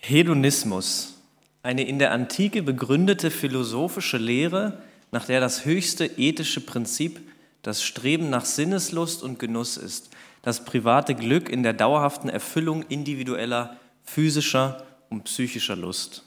Hedonismus, eine in der Antike begründete philosophische Lehre, nach der das höchste ethische Prinzip das Streben nach Sinneslust und Genuss ist, das private Glück in der dauerhaften Erfüllung individueller physischer und psychischer Lust.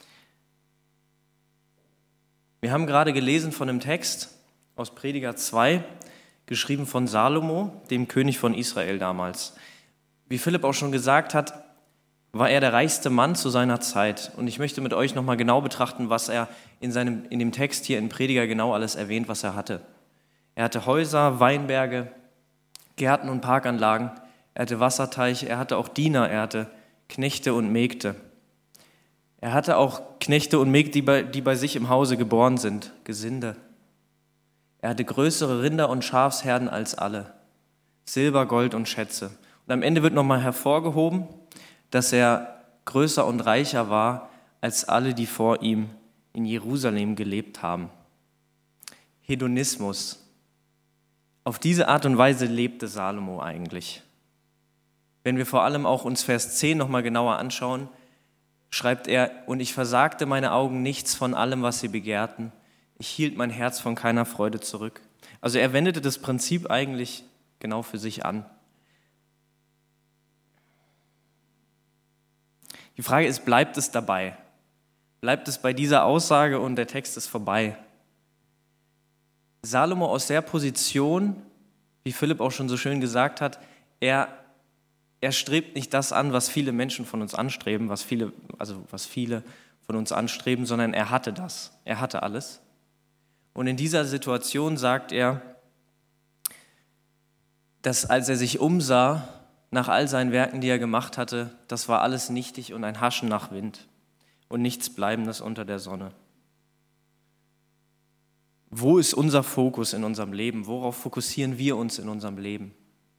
Wir haben gerade gelesen von einem Text aus Prediger 2, geschrieben von Salomo, dem König von Israel damals. Wie Philipp auch schon gesagt hat, war er der reichste Mann zu seiner Zeit. Und ich möchte mit euch nochmal genau betrachten, was er in dem Text hier in Prediger genau alles erwähnt, was er hatte. Er hatte Häuser, Weinberge, Gärten und Parkanlagen, er hatte Wasserteiche, er hatte auch Diener, er hatte Knechte und Mägde. Er hatte auch Knechte und Mägde, die bei sich im Hause geboren sind, Gesinde. Er hatte größere Rinder- und Schafsherden als alle, Silber, Gold und Schätze. Und am Ende wird nochmal hervorgehoben, dass er größer und reicher war als alle, die vor ihm in Jerusalem gelebt haben. Hedonismus. Auf diese Art und Weise lebte Salomo eigentlich. Wenn wir vor allem auch uns Vers 10 nochmal genauer anschauen, schreibt er, und ich versagte meine Augen nichts von allem, was sie begehrten. Ich hielt mein Herz von keiner Freude zurück. Also er wendete das Prinzip eigentlich genau für sich an. Die Frage ist, bleibt es dabei? Bleibt es bei dieser Aussage und der Text ist vorbei? Salomo aus der Position, wie Philipp auch schon so schön gesagt hat, er strebt nicht das an, was viele Menschen von uns anstreben, was viele von uns anstreben, sondern er hatte das. Er hatte alles. Und in dieser Situation sagt er, dass als er sich umsah, nach all seinen Werken, die er gemacht hatte, das war alles nichtig und ein Haschen nach Wind und nichts Bleibendes unter der Sonne. Wo ist unser Fokus in unserem Leben? Worauf fokussieren wir uns in unserem Leben?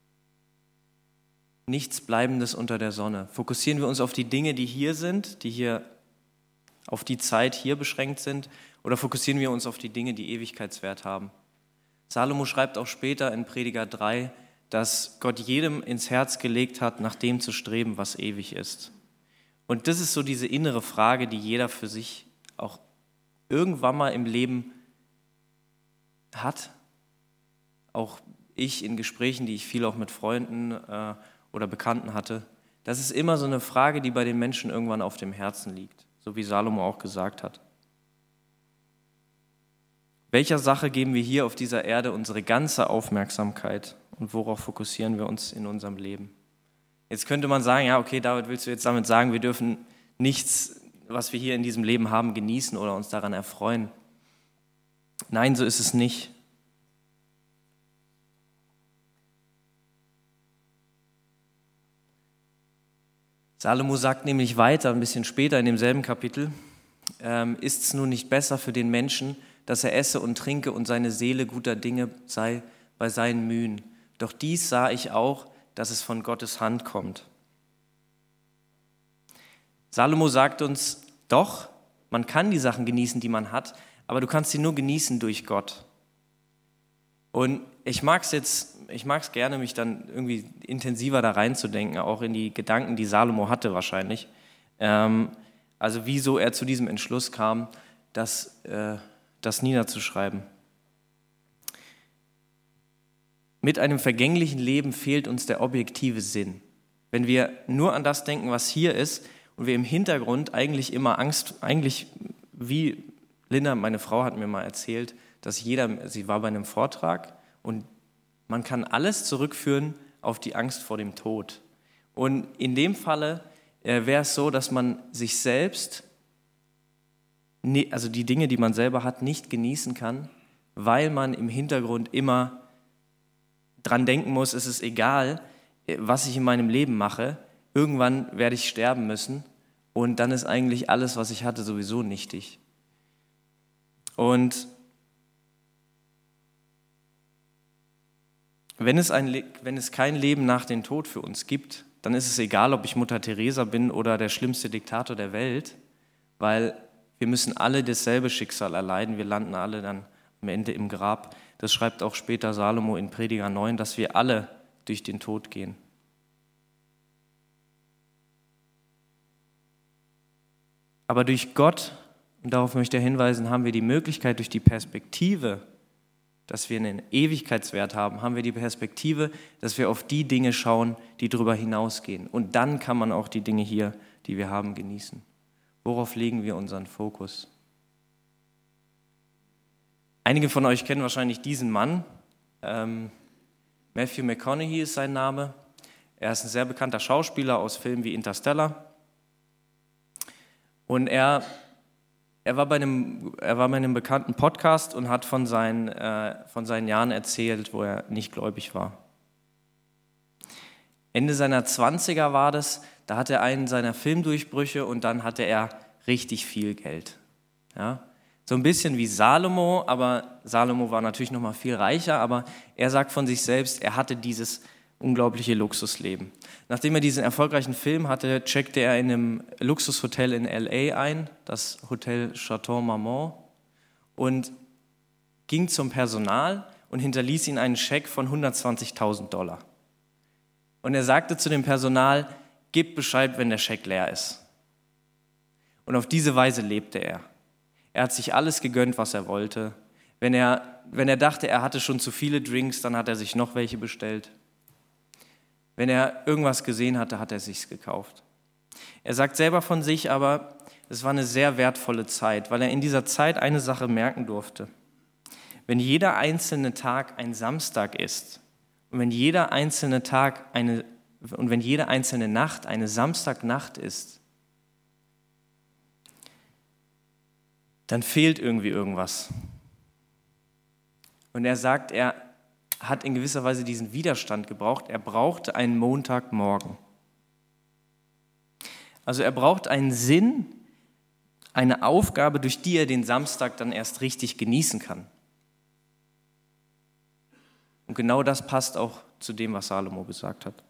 Nichts Bleibendes unter der Sonne. Fokussieren wir uns auf die Dinge, die hier sind, die hier auf die Zeit hier beschränkt sind, oder fokussieren wir uns auf die Dinge, die Ewigkeitswert haben? Salomo schreibt auch später in Prediger 3, dass Gott jedem ins Herz gelegt hat, nach dem zu streben, was ewig ist. Und das ist so diese innere Frage, die jeder für sich auch irgendwann mal im Leben hat. Auch ich in Gesprächen, die ich viel auch mit Freunden oder Bekannten hatte. Das ist immer so eine Frage, die bei den Menschen irgendwann auf dem Herzen liegt, so wie Salomo auch gesagt hat. Welcher Sache geben wir hier auf dieser Erde unsere ganze Aufmerksamkeit und worauf fokussieren wir uns in unserem Leben? Jetzt könnte man sagen, ja, okay, David, willst du jetzt damit sagen, wir dürfen nichts, was wir hier in diesem Leben haben, genießen oder uns daran erfreuen? Nein, so ist es nicht. Salomo sagt nämlich weiter, ein bisschen später in demselben Kapitel, ist es nun nicht besser für den Menschen, dass er esse und trinke und seine Seele guter Dinge sei bei seinen Mühen. Doch dies sah ich auch, dass es von Gottes Hand kommt. Salomo sagt uns, doch, man kann die Sachen genießen, die man hat, aber du kannst sie nur genießen durch Gott. Und ich mag es gerne, mich dann irgendwie intensiver da reinzudenken, auch in die Gedanken, die Salomo hatte wahrscheinlich. Also wieso er zu diesem Entschluss kam, das niederzuschreiben. Mit einem vergänglichen Leben fehlt uns der objektive Sinn. Wenn wir nur an das denken, was hier ist, und wir im Hintergrund eigentlich immer Angst, wie Linda, meine Frau, hat mir mal erzählt, sie war bei einem Vortrag und man kann alles zurückführen auf die Angst vor dem Tod. Und in dem Falle wäre es so, dass man sich selbst, also die Dinge, die man selber hat, nicht genießen kann, weil man im Hintergrund immer dran denken muss, es ist egal, was ich in meinem Leben mache, irgendwann werde ich sterben müssen und dann ist eigentlich alles, was ich hatte, sowieso nichtig. Und wenn es kein Leben nach dem Tod für uns gibt, dann ist es egal, ob ich Mutter Teresa bin oder der schlimmste Diktator der Welt, weil wir müssen alle dasselbe Schicksal erleiden, wir landen alle dann am Ende im Grab. Das schreibt auch später Salomo in Prediger 9, dass wir alle durch den Tod gehen. Aber durch Gott, und darauf möchte er hinweisen, haben wir die Möglichkeit, durch die Perspektive, dass wir einen Ewigkeitswert haben, haben wir die Perspektive, dass wir auf die Dinge schauen, die darüber hinausgehen. Und dann kann man auch die Dinge hier, die wir haben, genießen. Worauf legen wir unseren Fokus? Einige von euch kennen wahrscheinlich diesen Mann. Matthew McConaughey ist sein Name. Er ist ein sehr bekannter Schauspieler aus Filmen wie Interstellar. Und er war bei einem bekannten Podcast und hat von seinen Jahren erzählt, wo er nicht gläubig war. Ende seiner 20er war das, da hatte er einen seiner Filmdurchbrüche und dann hatte er richtig viel Geld. Ja? So ein bisschen wie Salomo, aber Salomo war natürlich noch mal viel reicher, aber er sagt von sich selbst, er hatte dieses unglaubliche Luxusleben. Nachdem er diesen erfolgreichen Film hatte, checkte er in einem Luxushotel in L.A. ein, das Hotel Chateau Marmont, und ging zum Personal und hinterließ ihnen einen Scheck von $120.000. Und er sagte zu dem Personal, gebt Bescheid, wenn der Scheck leer ist. Und auf diese Weise lebte er. Er hat sich alles gegönnt, was er wollte. Wenn er dachte, er hatte schon zu viele Drinks, dann hat er sich noch welche bestellt. Wenn er irgendwas gesehen hatte, hat er sich's gekauft. Er sagt selber von sich aber, es war eine sehr wertvolle Zeit, weil er in dieser Zeit eine Sache merken durfte. Wenn jeder einzelne Tag ein Samstag ist und wenn jede einzelne Nacht eine Samstagnacht ist, dann fehlt irgendwie irgendwas. Und er sagt, er hat in gewisser Weise diesen Widerstand gebraucht. Er brauchte einen Montagmorgen. Also er braucht einen Sinn, eine Aufgabe, durch die er den Samstag dann erst richtig genießen kann. Und genau das passt auch zu dem, was Salomo gesagt hat.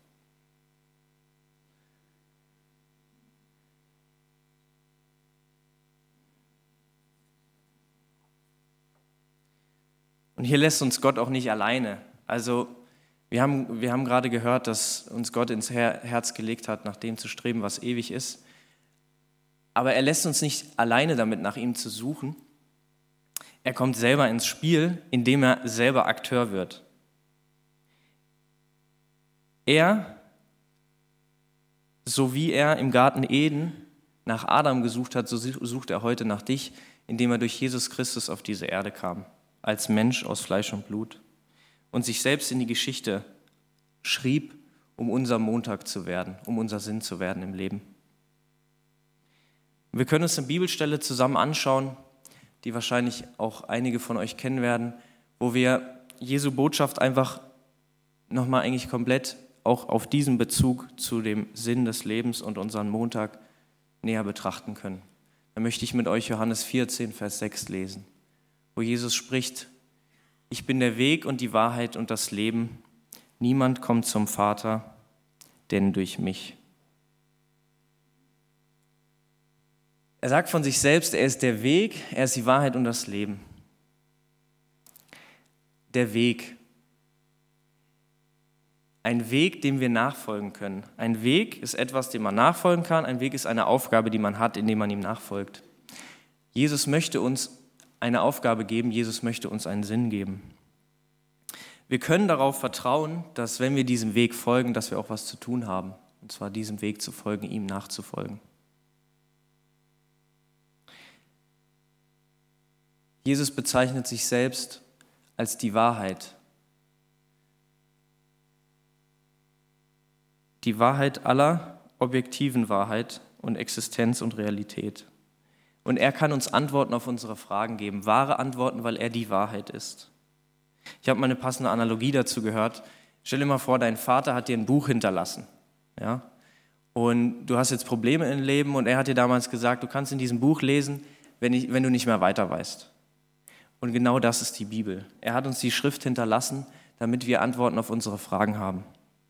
Und hier lässt uns Gott auch nicht alleine. Also wir haben gerade gehört, dass uns Gott ins Herz gelegt hat, nach dem zu streben, was ewig ist. Aber er lässt uns nicht alleine damit, nach ihm zu suchen. Er kommt selber ins Spiel, indem er selber Akteur wird. Er, so wie er im Garten Eden nach Adam gesucht hat, so sucht er heute nach dich, indem er durch Jesus Christus auf diese Erde kam, als Mensch aus Fleisch und Blut und sich selbst in die Geschichte schrieb, um unser Montag zu werden, um unser Sinn zu werden im Leben. Wir können uns eine Bibelstelle zusammen anschauen, die wahrscheinlich auch einige von euch kennen werden, wo wir Jesu Botschaft einfach nochmal eigentlich komplett auch auf diesen Bezug zu dem Sinn des Lebens und unseren Montag näher betrachten können. Da möchte ich mit euch Johannes 14, Vers 6 lesen, wo Jesus spricht: Ich bin der Weg und die Wahrheit und das Leben. Niemand kommt zum Vater, denn durch mich. Er sagt von sich selbst, er ist der Weg, er ist die Wahrheit und das Leben. Der Weg. Ein Weg, dem wir nachfolgen können. Ein Weg ist etwas, dem man nachfolgen kann. Ein Weg ist eine Aufgabe, die man hat, indem man ihm nachfolgt. Jesus möchte uns eine Aufgabe geben. Jesus möchte uns einen Sinn geben. Wir können darauf vertrauen, dass wenn wir diesem Weg folgen, dass wir auch was zu tun haben. Und zwar diesem Weg zu folgen, ihm nachzufolgen. Jesus bezeichnet sich selbst als die Wahrheit. Die Wahrheit aller objektiven Wahrheit und Existenz und Realität. Und er kann uns Antworten auf unsere Fragen geben, wahre Antworten, weil er die Wahrheit ist. Ich habe mal eine passende Analogie dazu gehört. Stell dir mal vor, dein Vater hat dir ein Buch hinterlassen. Ja? Und du hast jetzt Probleme im Leben und er hat dir damals gesagt, du kannst in diesem Buch lesen, wenn du nicht mehr weiter weißt. Und genau das ist die Bibel. Er hat uns die Schrift hinterlassen, damit wir Antworten auf unsere Fragen haben.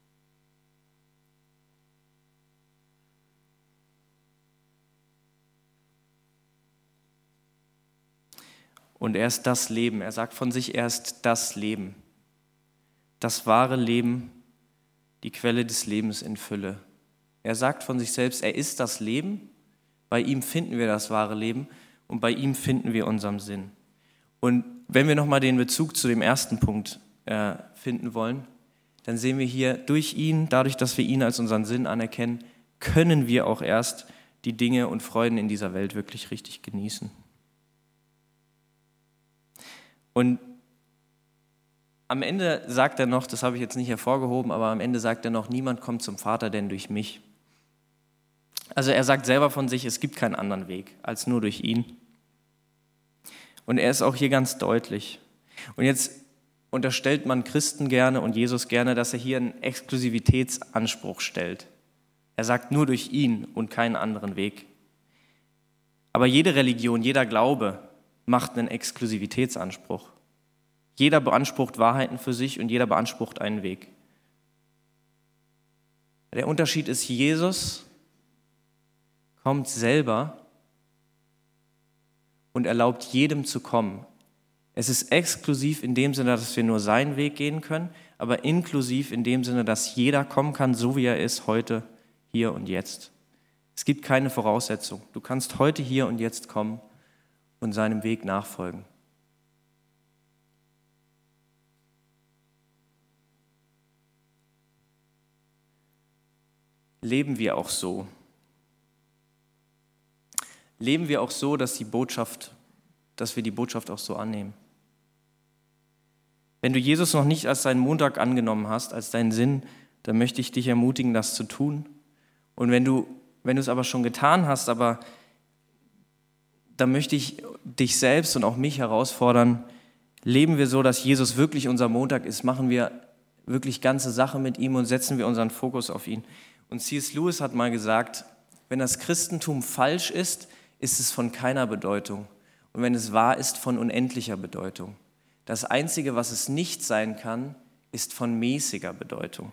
Und er ist das Leben. Er sagt von sich, er ist das Leben. Das wahre Leben, die Quelle des Lebens in Fülle. Er sagt von sich selbst, er ist das Leben Bei ihm finden wir das wahre Leben und bei ihm finden wir unseren Sinn. Und wenn wir nochmal den Bezug zu dem ersten Punkt finden wollen, dann sehen wir hier, durch ihn, dadurch, dass wir ihn als unseren Sinn anerkennen, können wir auch erst die Dinge und Freuden in dieser Welt wirklich richtig genießen. Und am Ende sagt er noch, das habe ich jetzt nicht hervorgehoben, aber am Ende sagt er noch, niemand kommt zum Vater, denn durch mich. Also er sagt selber von sich, es gibt keinen anderen Weg als nur durch ihn. Und er ist auch hier ganz deutlich. Und jetzt unterstellt man Christen gerne und Jesus gerne, dass er hier einen Exklusivitätsanspruch stellt. Er sagt nur durch ihn und keinen anderen Weg. Aber jede Religion, jeder Glaube macht einen Exklusivitätsanspruch. Jeder beansprucht Wahrheiten für sich und jeder beansprucht einen Weg. Der Unterschied ist, Jesus kommt selber und erlaubt jedem zu kommen. Es ist exklusiv in dem Sinne, dass wir nur seinen Weg gehen können, aber inklusiv in dem Sinne, dass jeder kommen kann, so wie er ist, heute, hier und jetzt. Es gibt keine Voraussetzung. Du kannst heute, hier und jetzt kommen und seinem Weg nachfolgen. Leben wir auch so? Leben wir auch so, dass wir die Botschaft auch so annehmen? Wenn du Jesus noch nicht als deinen Montag angenommen hast, als deinen Sinn, dann möchte ich dich ermutigen, das zu tun. Und wenn du es aber schon getan hast, dann möchte ich dich selbst und auch mich herausfordern, leben wir so, dass Jesus wirklich unser Montag ist, machen wir wirklich ganze Sache mit ihm und setzen wir unseren Fokus auf ihn. Und C.S. Lewis hat mal gesagt, wenn das Christentum falsch ist, ist es von keiner Bedeutung. Und wenn es wahr ist, von unendlicher Bedeutung. Das Einzige, was es nicht sein kann, ist von mäßiger Bedeutung.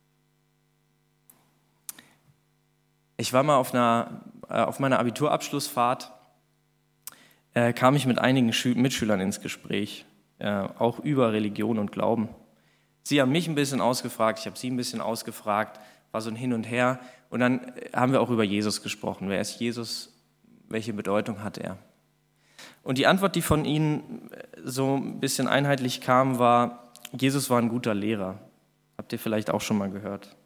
Ich war mal auf meiner Abiturabschlussfahrt, kam ich mit einigen Mitschülern ins Gespräch, auch über Religion und Glauben. Sie haben mich ein bisschen ausgefragt, ich habe sie ein bisschen ausgefragt, war so ein Hin und Her. Und dann haben wir auch über Jesus gesprochen. Wer ist Jesus? Welche Bedeutung hat er? Und die Antwort, die von ihnen so ein bisschen einheitlich kam, war, Jesus war ein guter Lehrer. Habt ihr vielleicht auch schon mal gehört.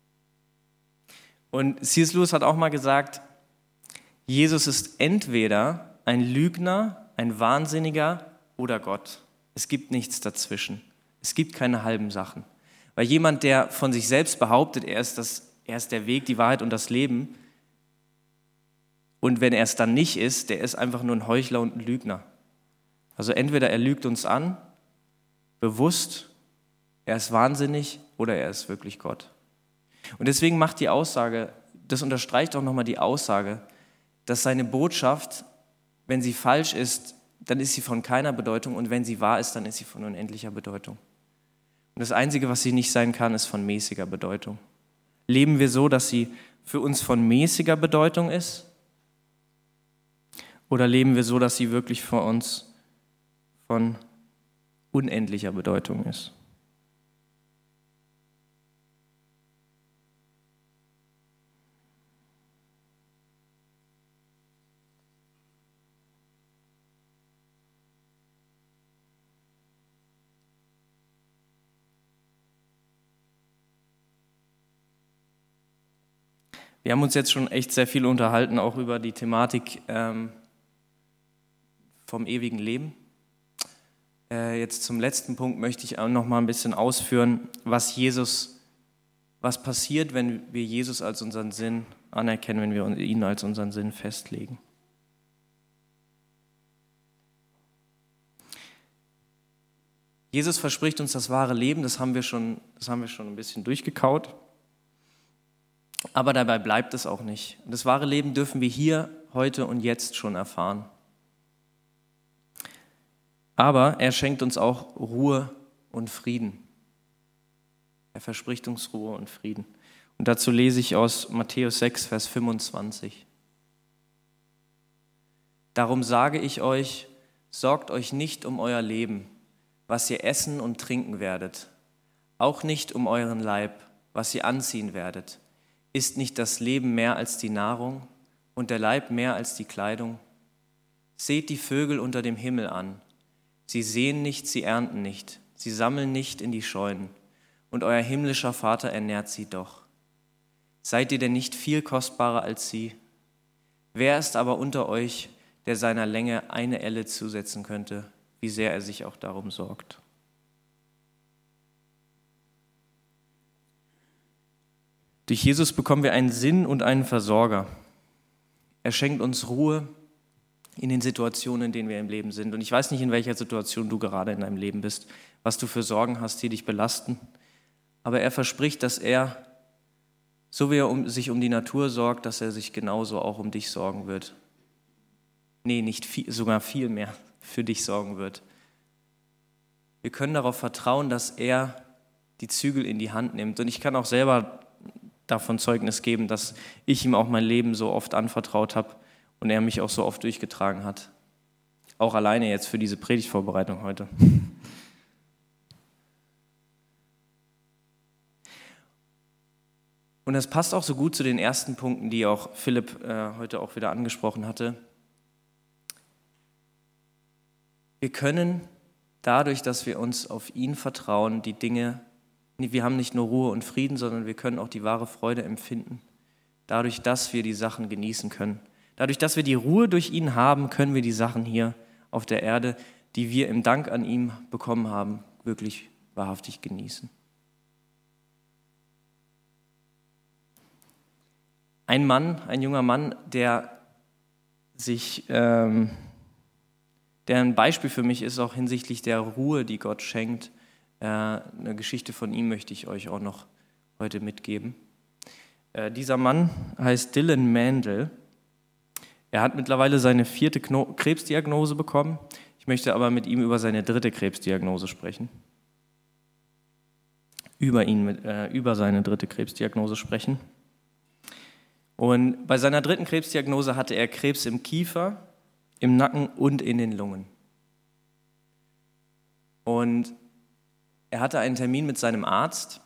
Und C.S. Lewis hat auch mal gesagt, Jesus ist entweder ein Lügner, ein Wahnsinniger oder Gott. Es gibt nichts dazwischen. Es gibt keine halben Sachen. Weil jemand, der von sich selbst behauptet, er ist der Weg, die Wahrheit und das Leben, und wenn er es dann nicht ist, der ist einfach nur ein Heuchler und ein Lügner. Also entweder er lügt uns an, bewusst, er ist wahnsinnig oder er ist wirklich Gott. Und deswegen macht die Aussage, das unterstreicht auch nochmal die Aussage, dass seine Botschaft, wenn sie falsch ist, dann ist sie von keiner Bedeutung und wenn sie wahr ist, dann ist sie von unendlicher Bedeutung. Und das Einzige, was sie nicht sein kann, ist von mäßiger Bedeutung. Leben wir so, dass sie für uns von mäßiger Bedeutung ist? Oder leben wir so, dass sie wirklich für uns von unendlicher Bedeutung ist? Wir haben uns jetzt schon echt sehr viel unterhalten, auch über die Thematik vom ewigen Leben. Jetzt zum letzten Punkt möchte ich auch noch mal ein bisschen ausführen, was passiert, wenn wir Jesus als unseren Sinn anerkennen, wenn wir ihn als unseren Sinn festlegen. Jesus verspricht uns das wahre Leben, das haben wir schon ein bisschen durchgekaut. Aber dabei bleibt es auch nicht. Das wahre Leben dürfen wir hier, heute und jetzt schon erfahren. Aber er schenkt uns auch Ruhe und Frieden. Er verspricht uns Ruhe und Frieden. Und dazu lese ich aus Matthäus 6, Vers 25. Darum sage ich euch, sorgt euch nicht um euer Leben, was ihr essen und trinken werdet, auch nicht um euren Leib, was ihr anziehen werdet. Ist nicht das Leben mehr als die Nahrung und der Leib mehr als die Kleidung? Seht die Vögel unter dem Himmel an. Sie säen nicht, sie ernten nicht, sie sammeln nicht in die Scheunen, und euer himmlischer Vater ernährt sie doch. Seid ihr denn nicht viel kostbarer als sie? Wer ist aber unter euch, der seiner Länge eine Elle zusetzen könnte, wie sehr er sich auch darum sorgt? Durch Jesus bekommen wir einen Sinn und einen Versorger. Er schenkt uns Ruhe in den Situationen, in denen wir im Leben sind. Und ich weiß nicht, in welcher Situation du gerade in deinem Leben bist, was du für Sorgen hast, die dich belasten. Aber er verspricht, dass er, so wie er sich um die Natur sorgt, dass er sich genauso auch um dich sorgen wird. Nee, nicht viel, sogar viel mehr für dich sorgen wird. Wir können darauf vertrauen, dass er die Zügel in die Hand nimmt. Und ich kann auch selber davon Zeugnis geben, dass ich ihm auch mein Leben so oft anvertraut habe und er mich auch so oft durchgetragen hat. Auch alleine jetzt für diese Predigtvorbereitung heute. Und das passt auch so gut zu den ersten Punkten, die auch Philipp heute auch wieder angesprochen hatte. Wir können dadurch, dass wir uns auf ihn vertrauen, die Dinge, wir haben nicht nur Ruhe und Frieden, sondern wir können auch die wahre Freude empfinden. Dadurch, dass wir die Sachen genießen können. Dadurch, dass wir die Ruhe durch ihn haben, können wir die Sachen hier auf der Erde, die wir im Dank an ihm bekommen haben, wirklich wahrhaftig genießen. Ein junger Mann, der ein Beispiel für mich ist, auch hinsichtlich der Ruhe, die Gott schenkt. Eine Geschichte von ihm möchte ich euch auch noch heute mitgeben. Dieser Mann heißt Dylan Mandel. Er hat mittlerweile seine 4. Krebsdiagnose bekommen. Ich möchte aber mit ihm über seine 3. Krebsdiagnose sprechen. Über seine 3. Krebsdiagnose sprechen. Und bei seiner 3. Krebsdiagnose hatte er Krebs im Kiefer, im Nacken und in den Lungen. Und er hatte einen Termin mit seinem Arzt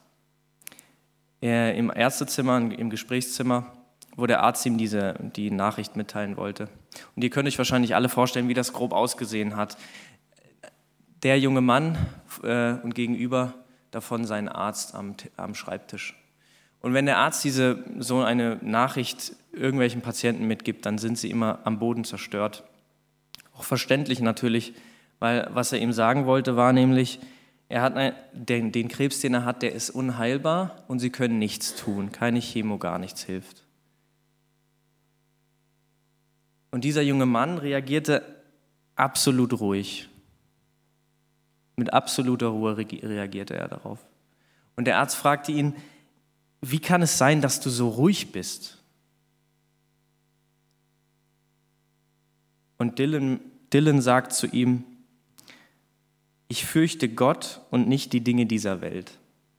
im Ärztezimmer, im Gesprächszimmer, wo der Arzt ihm die Nachricht mitteilen wollte. Und ihr könnt euch wahrscheinlich alle vorstellen, wie das grob ausgesehen hat. Der junge Mann und gegenüber davon sein Arzt am Schreibtisch. Und wenn der Arzt so eine Nachricht irgendwelchen Patienten mitgibt, dann sind sie immer am Boden zerstört. Auch verständlich natürlich, weil was er ihm sagen wollte, war nämlich, er hat den Krebs, den er hat, der ist unheilbar und sie können nichts tun. Keine Chemo, gar nichts hilft. Und dieser junge Mann reagierte absolut ruhig. Mit absoluter Ruhe reagierte er darauf. Und der Arzt fragte ihn, wie kann es sein, dass du so ruhig bist? Und Dylan sagt zu ihm, ich fürchte Gott und nicht die Dinge dieser Welt.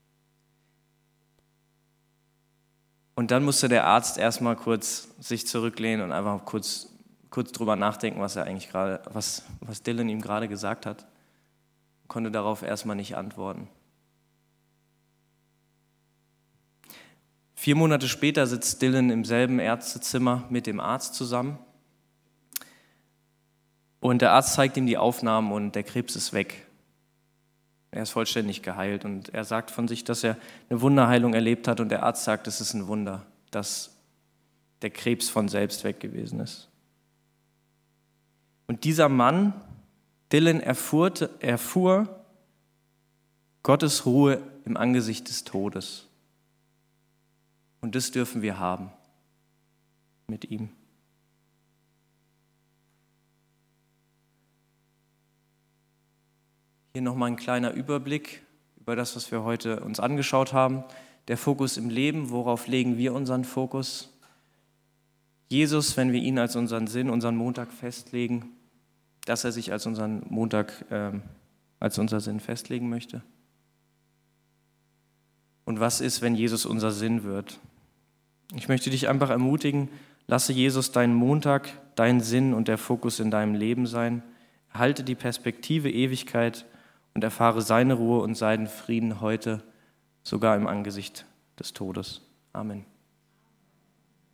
Und dann musste der Arzt erstmal kurz sich zurücklehnen und einfach kurz drüber nachdenken, was Dylan ihm gerade gesagt hat. Konnte darauf erstmal nicht antworten. 4 Monate später sitzt Dylan im selben Ärztezimmer mit dem Arzt zusammen. Und der Arzt zeigt ihm die Aufnahmen und der Krebs ist weg. Er ist vollständig geheilt und er sagt von sich, dass er eine Wunderheilung erlebt hat und der Arzt sagt, es ist ein Wunder, dass der Krebs von selbst weg gewesen ist. Und dieser Mann, Dylan, erfuhr Gottes Ruhe im Angesicht des Todes. Und das dürfen wir haben mit ihm. Hier nochmal ein kleiner Überblick über das, was wir heute uns angeschaut haben. Der Fokus im Leben, worauf legen wir unseren Fokus? Jesus, wenn wir ihn als unseren Sinn, unseren Montag festlegen, dass er sich als unseren Montag, als unser Sinn festlegen möchte. Und was ist, wenn Jesus unser Sinn wird? Ich möchte dich einfach ermutigen, lasse Jesus deinen Montag, dein Sinn und der Fokus in deinem Leben sein. Erhalte die Perspektive Ewigkeit und erfahre seine Ruhe und seinen Frieden heute, sogar im Angesicht des Todes. Amen.